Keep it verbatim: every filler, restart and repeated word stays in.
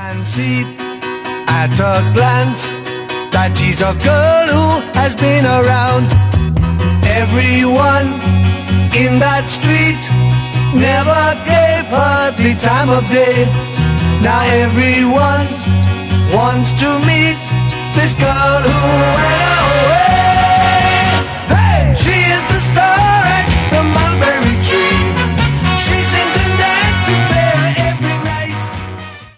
can see at a glance that she's a girl who has been around. Everyone in that street never gave her the time of day. Now everyone wants to meet this girl who went out.